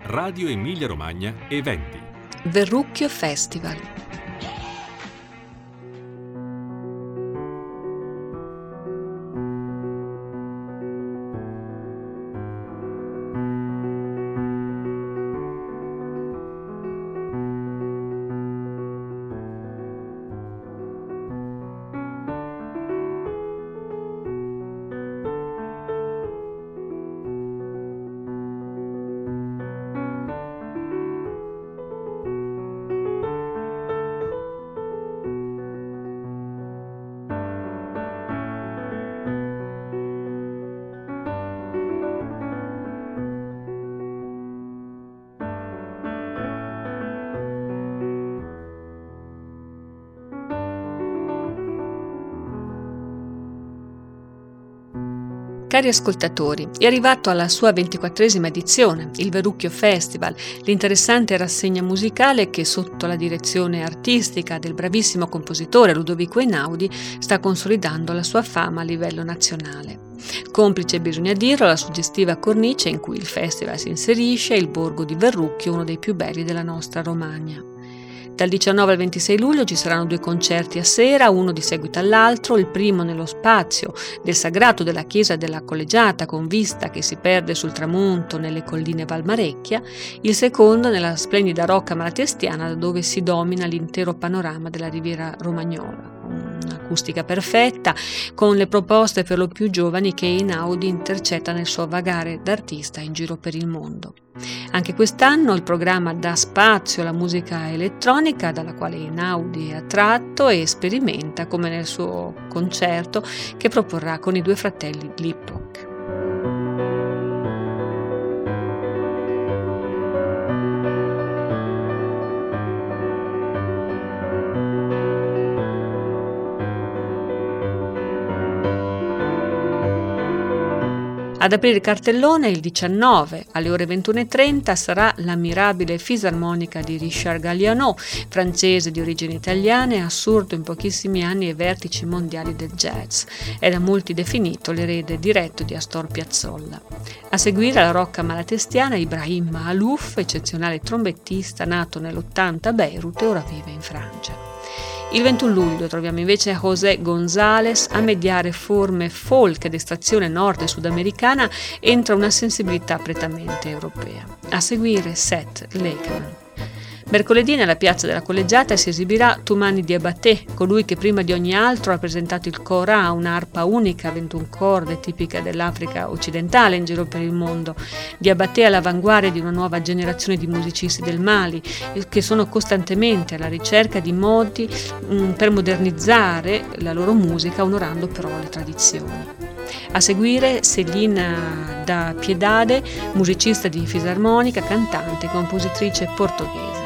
Radio Emilia Romagna Eventi. Verrucchio Festival. Cari ascoltatori, è arrivato alla sua 24esima edizione, il Verrucchio Festival, l'interessante rassegna musicale che sotto la direzione artistica del bravissimo compositore Ludovico Einaudi sta consolidando la sua fama a livello nazionale. Complice, bisogna dirlo, la suggestiva cornice in cui il festival si inserisce è il borgo di Verrucchio, uno dei più belli della nostra Romagna. Dal 19 al 26 luglio ci saranno 2 concerti a sera, uno di seguito all'altro, il primo nello spazio del sagrato della chiesa della Collegiata con vista che si perde sul tramonto nelle colline Valmarecchia, il secondo nella splendida Rocca Malatestiana dove si domina l'intero panorama della riviera romagnola. Un'acustica perfetta con le proposte per lo più giovani che Einaudi intercetta nel suo vagare d'artista in giro per il mondo. Anche quest'anno il programma dà spazio alla musica elettronica dalla quale Einaudi è attratto e sperimenta, come nel suo concerto che proporrà con i 2 fratelli Lippock. Ad aprire il cartellone il 19 alle ore 21:30 sarà l'ammirabile fisarmonica di Richard Galliano, francese di origini italiane, assurdo in pochissimi anni ai vertici mondiali del jazz. È da molti definito l'erede diretto di Astor Piazzolla. A seguire la Rocca Malatestiana Ibrahim Maalouf, eccezionale trombettista nato nell'80 a Beirut e ora vive in Francia. Il 21 luglio troviamo invece José González a mediare forme folk ed estrazione nord e sudamericana entra una sensibilità prettamente europea. A seguire Seth Lakeman. Mercoledì nella piazza della Collegiata si esibirà Toumani Diabaté, colui che prima di ogni altro ha presentato il Kora, un'arpa unica a 21 corde tipica dell'Africa occidentale in giro per il mondo. Diabaté è all'avanguardia di una nuova generazione di musicisti del Mali che sono costantemente alla ricerca di modi per modernizzare la loro musica onorando però le tradizioni. A seguire Céline da Piedade, musicista di fisarmonica, cantante e compositrice portoghese.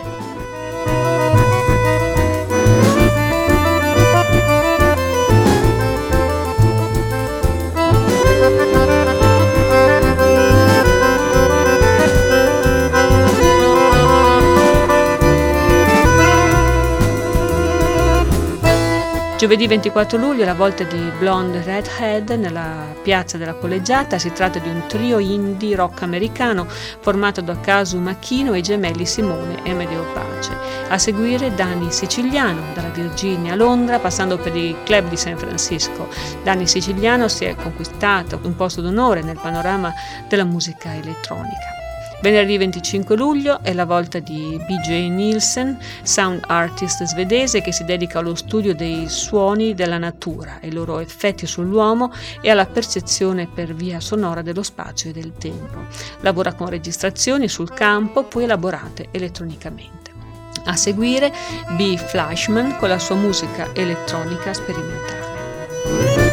Giovedì 24 luglio la volta di Blonde Redhead nella piazza della Collegiata. Si tratta di un trio indie rock americano formato da Casu Macchino e i gemelli Simone e Amedeo Pace. A seguire Dani Siciliano dalla Virginia a Londra passando per i club di San Francisco. Dani Siciliano si è conquistato un posto d'onore nel panorama della musica elettronica. Venerdì 25 luglio è la volta di B.J. Nielsen, sound artist svedese che si dedica allo studio dei suoni della natura, ai loro effetti sull'uomo e alla percezione per via sonora dello spazio e del tempo. Lavora con registrazioni sul campo, poi elaborate elettronicamente. A seguire B. Fleischman con la sua musica elettronica sperimentale.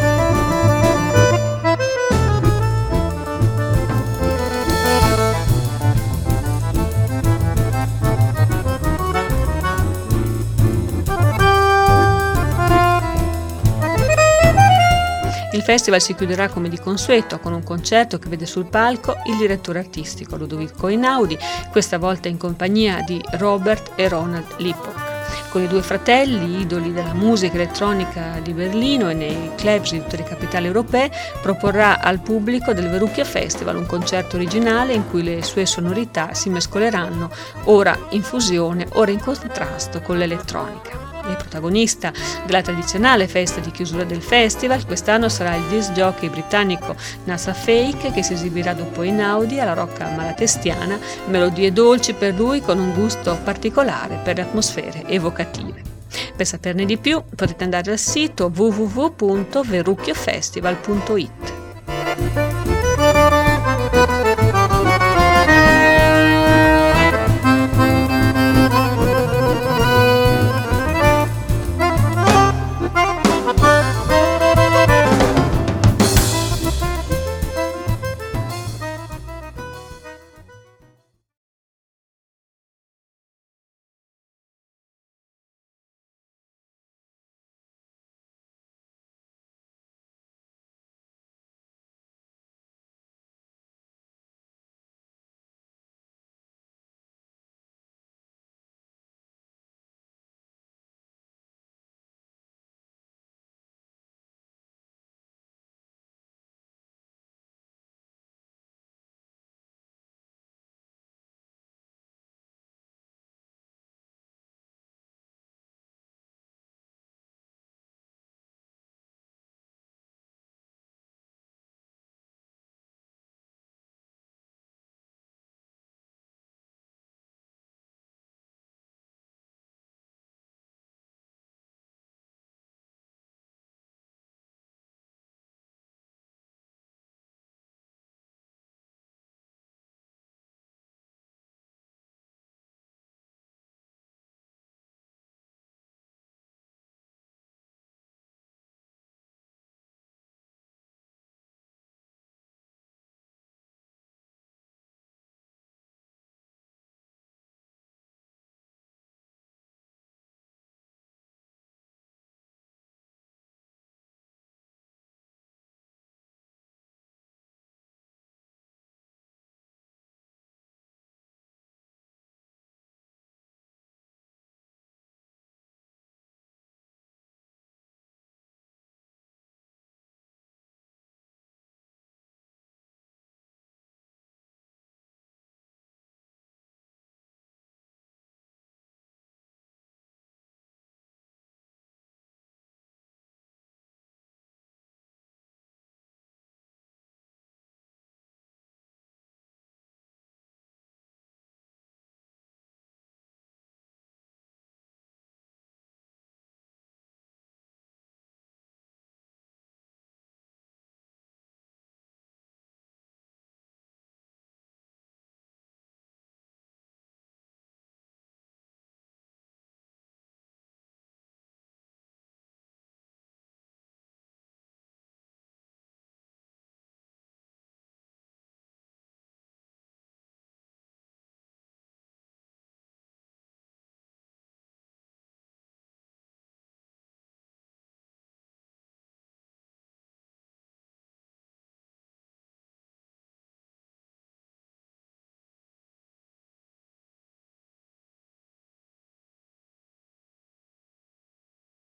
Il festival si chiuderà come di consueto con un concerto che vede sul palco il direttore artistico Ludovico Einaudi, questa volta in compagnia di Robert e Ronald Lippock. Con i due fratelli, idoli della musica elettronica di Berlino e nei clubs di tutte le capitali europee, proporrà al pubblico del Verrucchio Festival un concerto originale in cui le sue sonorità si mescoleranno ora in fusione, ora in contrasto con l'elettronica. Il protagonista della tradizionale festa di chiusura del festival quest'anno sarà il disc jockey britannico Nasa Fake, che si esibirà dopo Einaudi alla Rocca Malatestiana, melodie dolci per lui con un gusto particolare per le atmosfere evocative. Per saperne di più potete andare al sito www.verrucchiofestival.it.